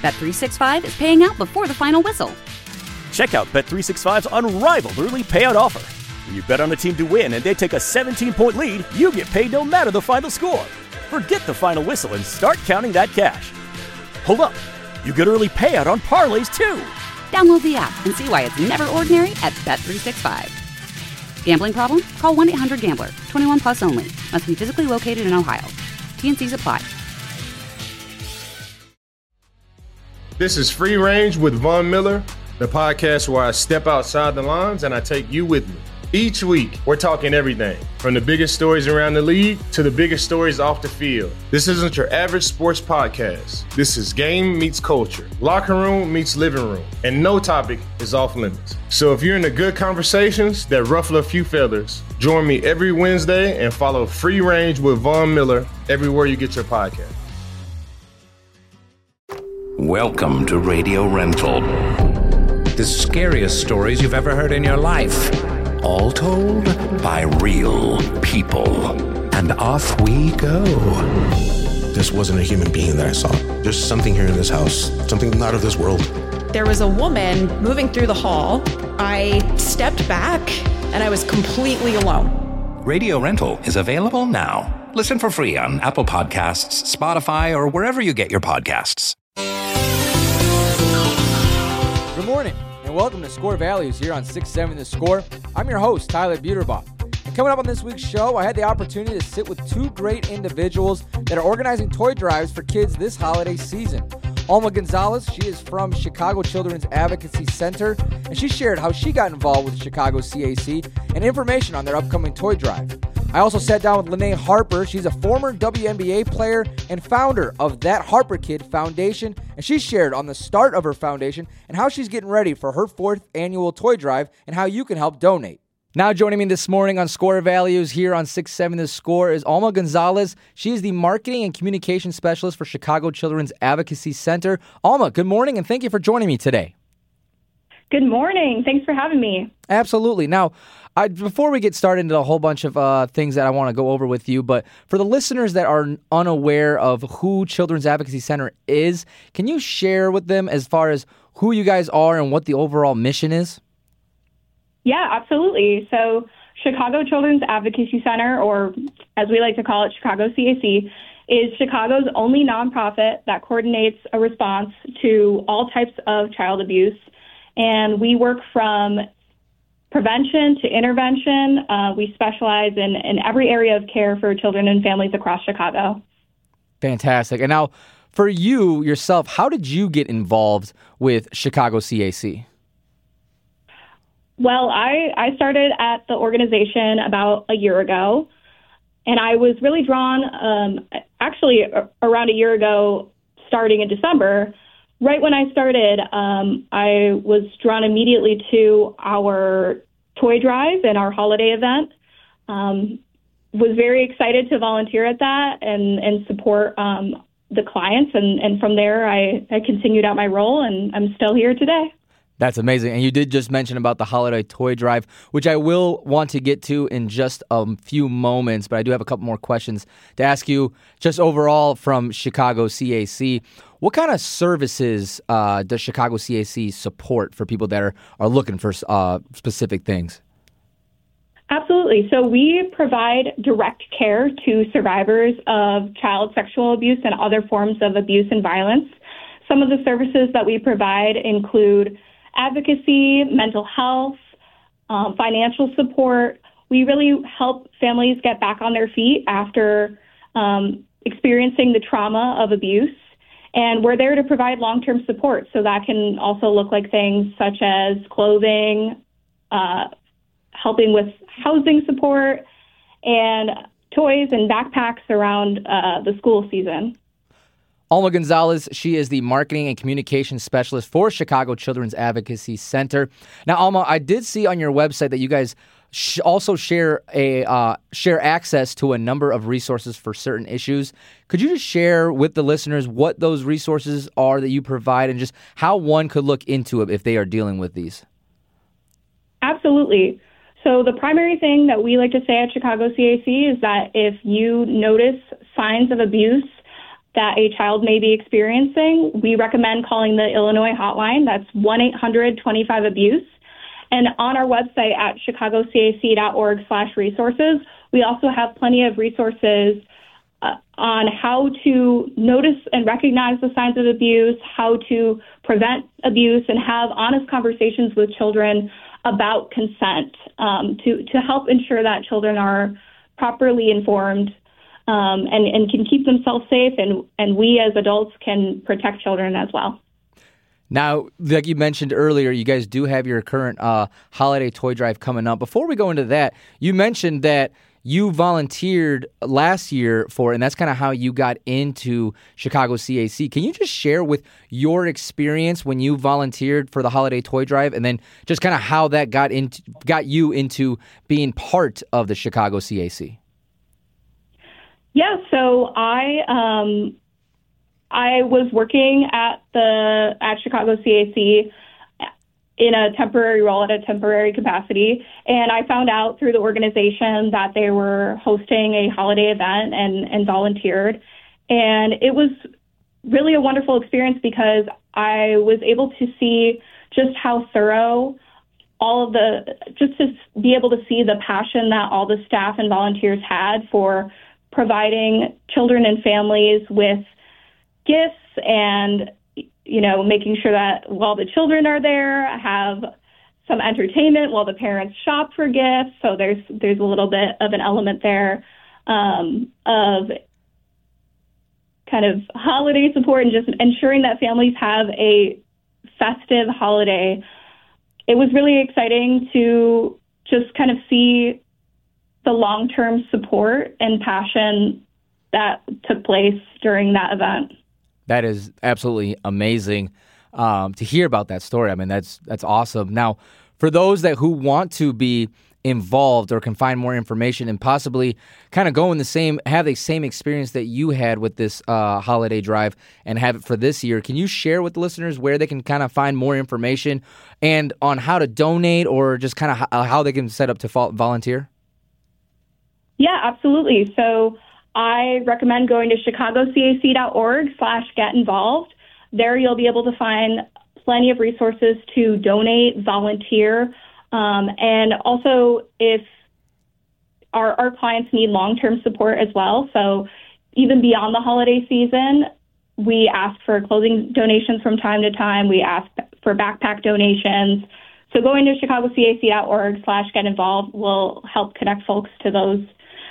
Bet365 is paying out before the final whistle. Check out Bet365's unrivaled early payout offer. When you bet on a team to win and they take a 17-point lead, you get paid no matter the final score. Forget the final whistle and start counting that cash. Hold up. You get early payout on parlays, too. Download the app and see why it's never ordinary at Bet365. Gambling problem? Call 1-800-GAMBLER. 21 plus only. Must be physically located in Ohio. T&Cs apply. This is Free Range with Von Miller, the podcast where I step outside the lines and I take you with me. Each week, we're talking everything from the biggest stories around the league to the biggest stories off the field. This isn't your average sports podcast. This is game meets culture, locker room meets living room, and no topic is off limits. So if you're into good conversations that ruffle a few feathers, join me every Wednesday and follow Free Range with Von Miller everywhere you get your podcast. Welcome to Radio Rental. The scariest stories you've ever heard in your life. All told by real people. And off we go. This wasn't a human being that I saw. There's something here in this house, something not of this world. There was a woman moving through the hall. I stepped back and I was completely alone. Radio Rental is available now. Listen for free on Apple Podcasts, Spotify, or wherever you get your podcasts. Good morning, and welcome to Score Values here on 6-7 The Score. I'm your host, Tyler Buterbaugh. And coming up on this week's show, I had the opportunity to sit with two great individuals that are organizing toy drives for kids this holiday season. Alma Gonzalez, she is from Chicago Children's Advocacy Center, and she shared how she got involved with Chicago CAC and information on their upcoming toy drive. I also sat down with Lene Harper. She's a former WNBA player and founder of That Harper Kid Foundation, and she shared on the start of her foundation and how she's getting ready for her 4th annual toy drive and how you can help donate. Now joining me this morning on Score Values here on 6-7 The Score is Alma Gonzalez. She is the Marketing and Communication Specialist for Chicago Children's Advocacy Center. Alma, good morning, and thank you for joining me today. Good morning. Thanks for having me. Absolutely. Now, before we get started into a whole bunch of things that I want to go over with you, but for the listeners that are unaware of who Children's Advocacy Center is, can you share with them as far as who you guys are and what the overall mission is? Yeah, absolutely. So Chicago Children's Advocacy Center, or as we like to call it, Chicago CAC, is Chicago's only nonprofit that coordinates a response to all types of child abuse. And we work from prevention to intervention. We specialize in every area of care for children and families across Chicago. Fantastic. And now, for you yourself, how did you get involved with Chicago CAC? Well, I started at the organization about a year ago, and I was really drawn, actually around a year ago, starting in December. Right when I started, I was drawn immediately to our toy drive and our holiday event. Was very excited to volunteer at that and support the clients. And from there, I continued out my role, and I'm still here today. That's amazing. And you did just mention about the holiday toy drive, which I will want to get to in just a few moments, but I do have a couple more questions to ask you just overall from Chicago CAC. What kind of services does Chicago CAC support for people that are looking for specific things? Absolutely. So we provide direct care to survivors of child sexual abuse and other forms of abuse and violence. Some of the services that we provide include advocacy, mental health, financial support. We really help families get back on their feet after experiencing the trauma of abuse. And we're there to provide long-term support. So that can also look like things such as clothing, helping with housing support, and toys and backpacks around the school season. Alma Gonzalez, she is the Marketing and Communication Specialist for Chicago Children's Advocacy Center. Now, Alma, I did see on your website that you guys also share access to a number of resources for certain issues. Could you just share with the listeners what those resources are that you provide and just how one could look into it if they are dealing with these? Absolutely. So the primary thing that we like to say at Chicago CAC is that if you notice signs of abuse, that a child may be experiencing, we recommend calling the Illinois hotline. That's 1-800-25-ABUSE. And on our website at chicagocac.org/resources, we also have plenty of resources on how to notice and recognize the signs of abuse, how to prevent abuse, and have honest conversations with children about consent to help ensure that children are properly informed and can keep themselves safe, and we as adults can protect children as well. Now, like you mentioned earlier, you guys do have your current holiday toy drive coming up. Before we go into that, you mentioned that you volunteered last year for, and that's kind of how you got into Chicago CAC. Can you just share with your experience when you volunteered for the holiday toy drive, and then just kind of how that got you into being part of the Chicago CAC? Yeah, so I was working at Chicago CAC in a temporary role at a temporary capacity, and I found out through the organization that they were hosting a holiday event and volunteered. And it was really a wonderful experience because I was able to see just how thorough just to be able to see the passion that all the staff and volunteers had for providing children and families with gifts and making sure that while the children are there, have some entertainment while the parents shop for gifts. So there's a little bit of an element there of kind of holiday support and just ensuring that families have a festive holiday. It was really exciting to just kind of see the long-term support and passion that took place during that event. That is absolutely amazing to hear about that story. I mean, that's awesome. Now, for those who want to be involved or can find more information and possibly kind of have the same experience that you had with this holiday drive and have it for this year, can you share with the listeners where they can kind of find more information and on how to donate or just kind of how they can set up to volunteer? Yeah, absolutely. So I recommend going to chicagocac.org/get-involved. There you'll be able to find plenty of resources to donate, volunteer, and also if our clients need long-term support as well. So even beyond the holiday season, we ask for clothing donations from time to time. We ask for backpack donations. So going to chicagocac.org/get-involved will help connect folks to those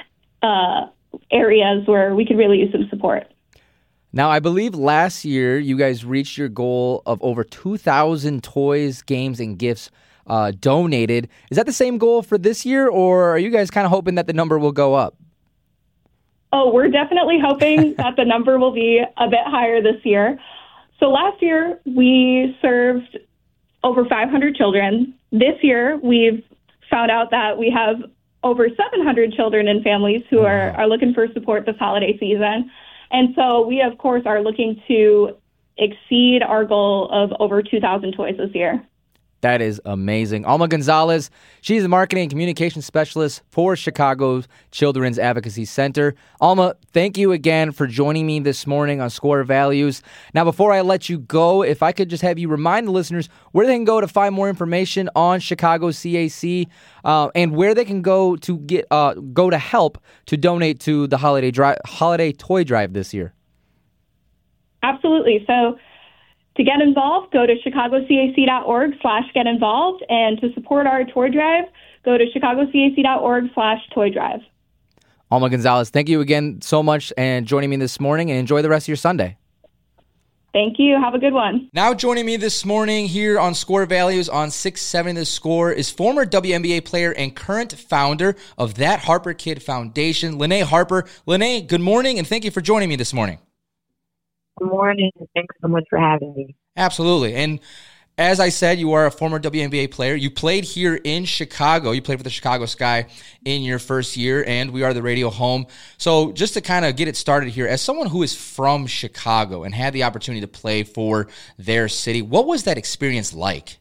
areas where we could really use some support. Now, I believe last year you guys reached your goal of over 2,000 toys, games, and gifts donated. Is that the same goal for this year, or are you guys kind of hoping that the number will go up? Oh, we're definitely hoping that the number will be a bit higher this year. So last year we served over 500 children. This year we've found out that we have over 700 children and families who are looking for support this holiday season. And so we, of course, are looking to exceed our goal of over 2,000 toys this year. That is amazing. Alma Gonzalez, she's the marketing and communication specialist for Chicago's Children's Advocacy Center. Alma, thank you again for joining me this morning on Score Values. Now, before I let you go, if I could just have you remind the listeners where they can go to find more information on Chicago CAC and where they can go to go to help to donate to the holiday toy drive this year. Absolutely. So to get involved, go to chicagocac.org/get-involved, and to support our toy drive, go to chicagocac.org/toy drive. Alma Gonzalez, thank you again so much and joining me this morning, and enjoy the rest of your Sunday. Thank you. Have a good one. Now joining me this morning here on Score Values on 670 The Score is former WNBA player and current founder of That Harper Kid Foundation, Lene Harper. Lene, good morning, and thank you for joining me this morning. Good morning. Thanks so much for having me. Absolutely. And as I said, you are a former WNBA player. You played here in Chicago. You played for the Chicago Sky in your first year, and we are the radio home. So just to kind of get it started here, as someone who is from Chicago and had the opportunity to play for their city, what was that experience like?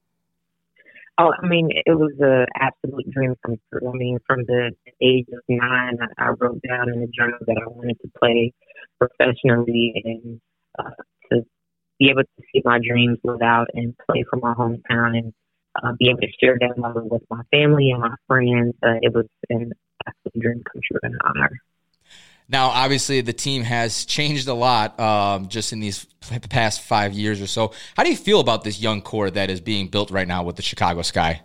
Oh, I mean, it was an absolute dream come true. I mean, from the age of 9, I wrote down in the journal that I wanted to play professionally and to be able to see my dreams live out and play for my hometown and be able to share that moment with my family and my friends. It was an absolute dream come true and an honor. Now, obviously, the team has changed a lot just in these past 5 years or so. How do you feel about this young core that is being built right now with the Chicago Sky?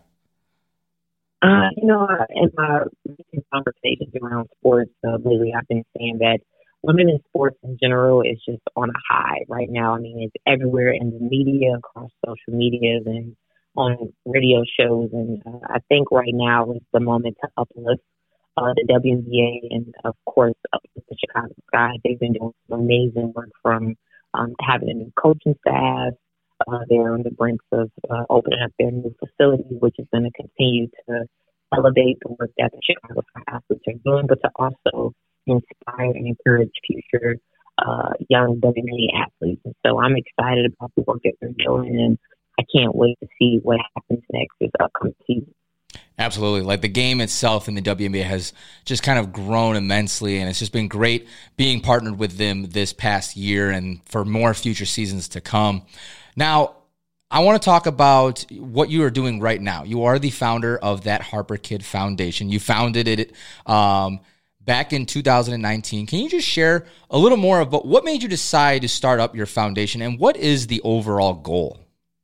In my recent conversations around sports lately, I've been saying that women in sports in general is just on a high right now. I mean, it's everywhere in the media, across social media, and on radio shows. And I think right now is the moment to uplift the WNBA and, of course, uplift the Chicago Sky. They've been doing some amazing work from having a new coaching staff. They're on the brink of opening up their new facility, which is going to continue to elevate the work that the Chicago Sky athletes are doing, but to also inspire and encourage future young WNBA athletes. And so I'm excited about the work that they're doing, and I can't wait to see what happens next this upcoming season. Absolutely. Like the game itself in the WNBA has just kind of grown immensely, and it's just been great being partnered with them this past year and for more future seasons to come. Now, I want to talk about what you are doing right now. You are the founder of That Harper Kid Foundation. You founded it back in 2019. Can you just share a little more about what made you decide to start up your foundation, and what is the overall goal?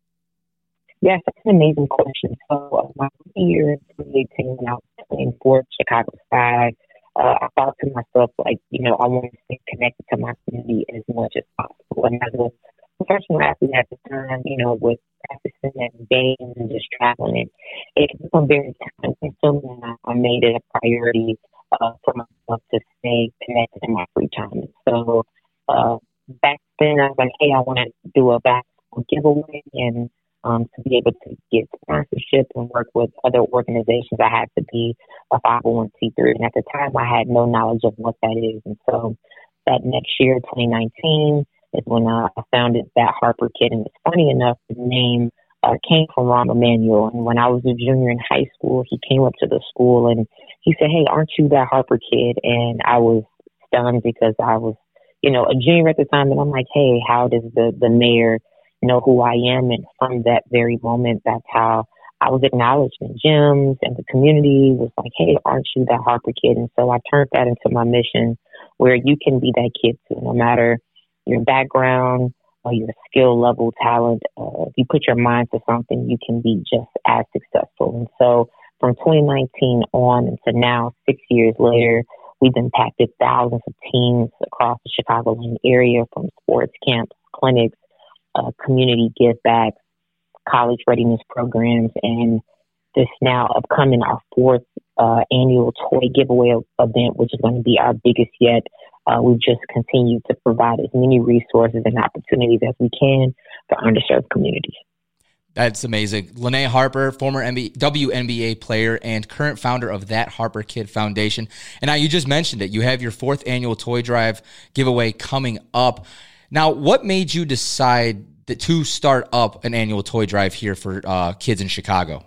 Yes, that's an amazing question. So my year in 2018, when I was playing for Chicago Sky, I thought to myself, I want to stay connected to my community as much as possible. And as a professional athlete at the time, with practicing and games and just traveling, it became very time consuming, and I made it a priority for myself to stay connected in my free time. So back then, I was like, hey, I want to do a basketball giveaway and to be able to get sponsorship and work with other organizations. I had to be a 501c3. And at the time, I had no knowledge of what that is. And so that next year, 2019, is when I founded That Harper Kid. And it's funny enough, the name came from Rahm Emanuel. And when I was a junior in high school, he came up to the school and he said, hey, aren't you That Harper Kid? And I was stunned because I was, a junior at the time. And I'm like, hey, how does the mayor know who I am? And from that very moment, that's how I was acknowledged in gyms, and the community was like, hey, aren't you That Harper Kid? And so I turned that into my mission, where you can be that kid too, no matter your background or your skill level, talent. If you put your mind to something, you can be just as successful. And so from 2019 on to now, 6 years later, we've impacted thousands of teams across the Chicagoland area, from sports camps, clinics, community give backs, college readiness programs, and this now upcoming our fourth annual toy giveaway event, which is going to be our biggest yet. We've just continued to provide as many resources and opportunities as we can for underserved communities. That's amazing. Lene Harper, former WNBA player and current founder of That Harper Kid Foundation. And now you just mentioned it. You have your fourth annual toy drive giveaway coming up. Now, what made you decide to start up an annual toy drive here for kids in Chicago?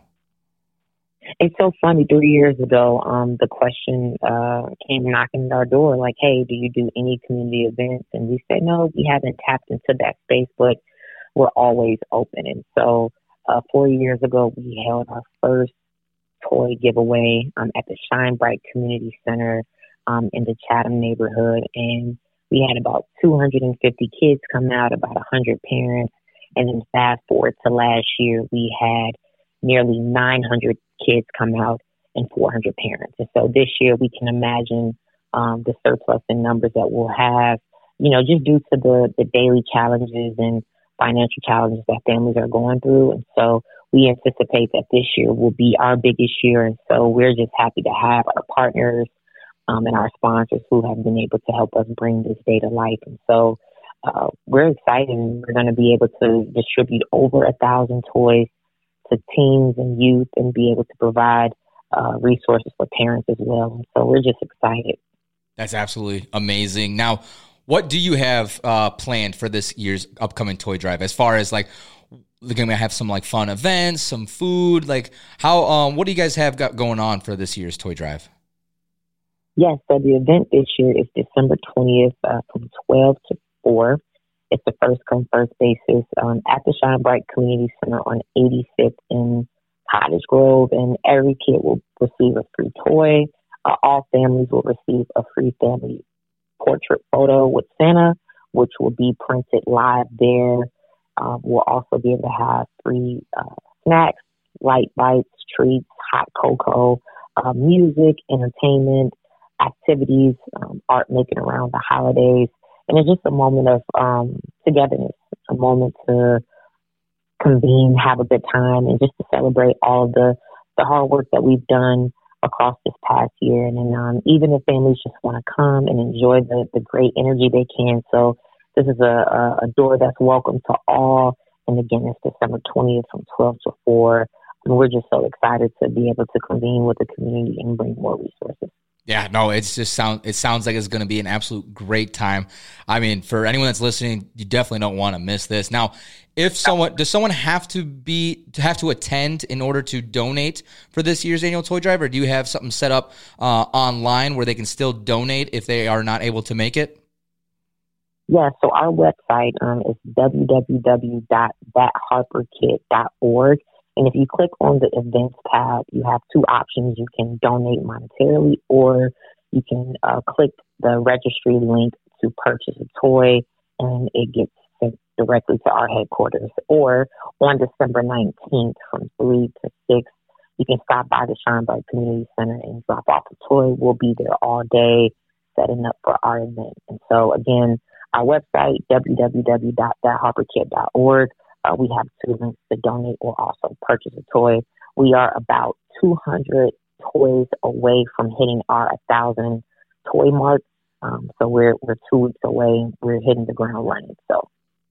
It's so funny. 3 years ago, the question came knocking at our door, like, hey, do you do any community events? And we said, no, we haven't tapped into that space, but we're always open. And so 4 years ago, we held our first toy giveaway at the Shine Bright Community Center in the Chatham neighborhood. And we had about 250 kids come out, about 100 parents. And then fast forward to last year, we had nearly 900 kids come out and 400 parents. And so this year we can imagine the surplus in numbers that we'll have, just due to the daily challenges and financial challenges that families are going through. And so we anticipate that this year will be our biggest year. And so we're just happy to have our partners and our sponsors who have been able to help us bring this day to life. And so we're excited, and we're going to be able to distribute over 1,000 toys to teens and youth and be able to provide resources for parents as well. And so we're just excited. That's absolutely amazing. Now, what do you have planned for this year's upcoming toy drive? As far as like, they're going to have some like fun events, some food, like how, what do you guys have got going on for this year's toy drive? Yes, so the event this year is December 20th from 12 to 4. It's a first-come, first basis at the Shine Bright Community Center on 85th in Cottage Grove, and every kid will receive a free toy. All families will receive a free family portrait photo with Santa, which will be printed live there. We'll also be able to have free snacks, light bites, treats, hot cocoa, music, entertainment, activities, art making around the holidays. And it's just a moment of togetherness, a moment to convene, have a good time, and just to celebrate all of the hard work that we've done across this past year. And then even if families just want to come and enjoy the great energy they can. So this is a door that's welcome to all. And again, it's December 20th from 12 to 4. And we're just so excited to be able to convene with the community and bring more resources. Yeah, no, it sounds like it's going to be an absolute great time. I mean, for anyone that's listening, you definitely don't want to miss this. Now, does someone have to attend in order to donate for this year's annual toy drive, or do you have something set up online where they can still donate if they are not able to make it? Yeah, so our website is www.thatharperkid.org. And if you click on the events tab, you have two options. You can donate monetarily, or you can click the registry link to purchase a toy, and it gets sent directly to our headquarters. Or on December 19th from 3 to 6, you can stop by the Shine Bright Community Center and drop off a toy. We'll be there all day setting up for our event. And so, again, our website, www.thatharperkid.org. We have two links to donate or also purchase a toy. We are about 200 toys away from hitting our 1,000 toy mark. So we're 2 weeks away. We're hitting the ground running. So,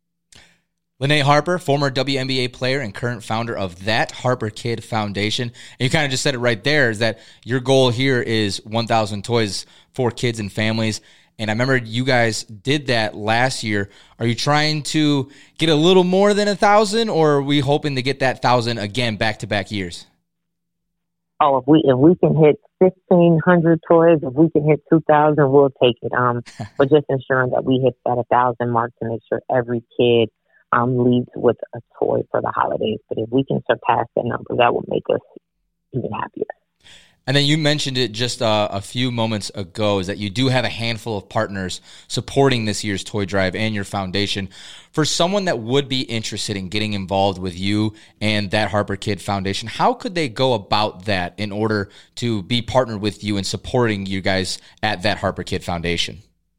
Lene Harper, former WNBA player and current founder of That Harper Kid Foundation. And you kind of just said it right there, is that your goal here is 1,000 toys for kids and families. And I remember you guys did that last year. Are you trying to get a little more than 1,000, or are we hoping to get that 1,000 again back-to-back years? Oh, if we can hit 1,500 toys, if we can hit 2,000, we'll take it. But just ensuring that we hit that 1,000 mark to make sure every kid leaves with a toy for the holidays. But if we can surpass that number, that will make us even happier. And then you mentioned it just a few moments ago, is that you do have a handful of partners supporting this year's toy drive and your foundation. For someone that would be interested in getting involved with you and That Harper Kid Foundation, how could they go about that in order to be partnered with you and supporting you guys at That Harper Kid Foundation?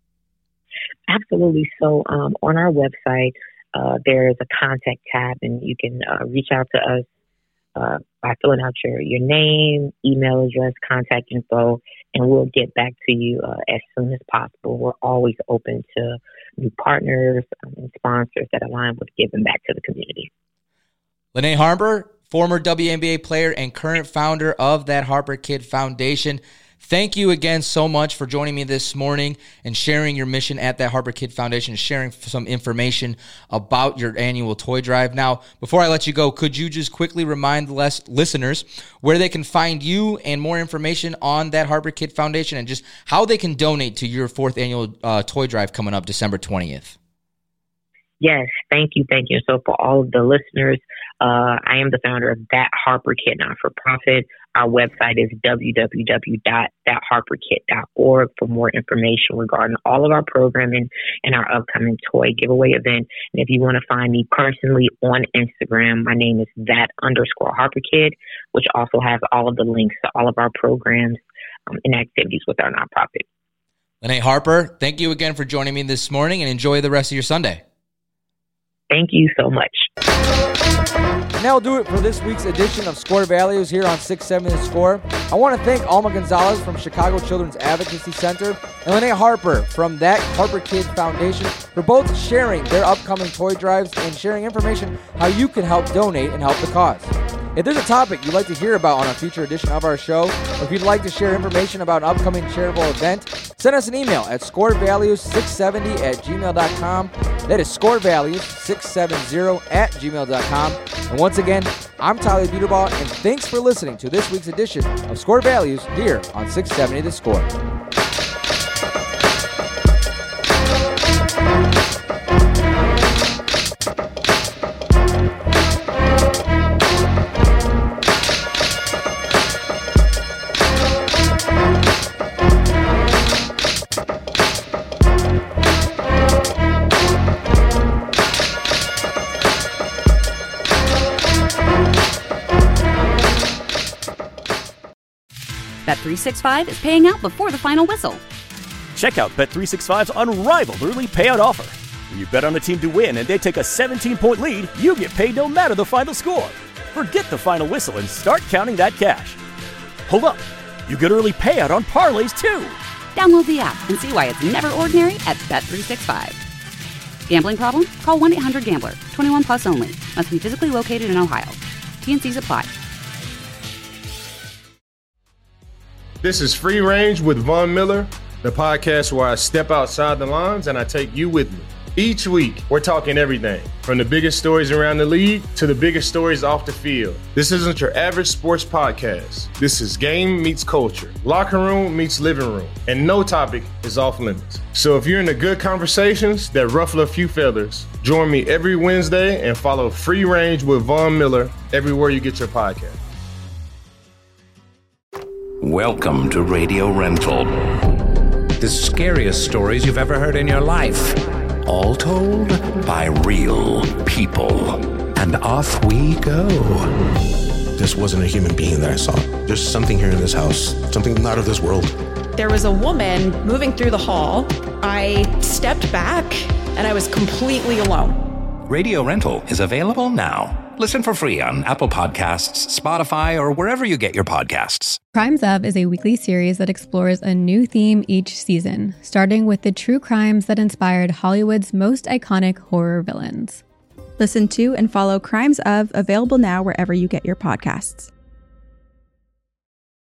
Absolutely. So on our website, there is a contact tab, and you can reach out to us by filling out your name, email address, contact info, and we'll get back to you as soon as possible. We're always open to new partners and sponsors that align with giving back to the community. Lene Harper, former WNBA player and current founder of That Harper Kid Foundation. Thank you again so much for joining me this morning and sharing your mission at That Harper Kid Foundation, sharing some information about your annual toy drive. Now, before I let you go, could you just quickly remind the listeners where they can find you and more information on That Harper Kid Foundation, and just how they can donate to your 4th annual toy drive coming up December 20th? Yes, thank you. So for all of the listeners, I am the founder of That Harper Kid Not-for-Profit. Our website is www.thatharperkid.org for more information regarding all of our programming and our upcoming toy giveaway event. And if you want to find me personally on Instagram, my name is that_HarperKid, which also has all of the links to all of our programs and activities with our nonprofit. Lene Harper, thank you again for joining me this morning, and enjoy the rest of your Sunday. Thank you so much. And that'll do it for this week's edition of Score Values here on 670 The Score. I want to thank Alma Gonzalez from Chicago Children's Advocacy Center and Lene Harper from That Harper Kid Foundation for both sharing their upcoming toy drives and sharing information how you can help donate and help the cause. If there's a topic you'd like to hear about on a future edition of our show, or if you'd like to share information about an upcoming charitable event, send us an email at scorevalues670@gmail.com. That is scorevalues670@gmail.com. And once again, I'm Tyler Buterbaugh, and thanks for listening to this week's edition of Score Values here on 670 The Score. Bet365 is paying out before the final whistle. Check out Bet365's unrivaled early payout offer. When you bet on a team to win and they take a 17-point lead, you get paid no matter the final score. Forget the final whistle and start counting that cash. Hold up. You get early payout on parlays, too. Download the app and see why it's never ordinary at Bet365. Gambling problem? Call 1-800-GAMBLER. 21 plus only. Must be physically located in Ohio. T&Cs apply. This is Free Range with Von Miller, the podcast where I step outside the lines and I take you with me. Each week, we're talking everything from the biggest stories around the league to the biggest stories off the field. This isn't your average sports podcast. This is game meets culture, locker room meets living room, and no topic is off limits. So if you're into good conversations that ruffle a few feathers, join me every Wednesday and follow Free Range with Von Miller everywhere you get your podcast. Welcome to Radio Rental. The scariest stories you've ever heard in your life. All told by real people. And off we go. This wasn't a human being that I saw. There's something here in this house, something not of this world. There was a woman moving through the hall. I stepped back and I was completely alone. Radio Rental is available now. Listen for free on Apple Podcasts, Spotify, or wherever you get your podcasts. Crimes Of is a weekly series that explores a new theme each season, starting with the true crimes that inspired Hollywood's most iconic horror villains. Listen to and follow Crimes Of, available now wherever you get your podcasts.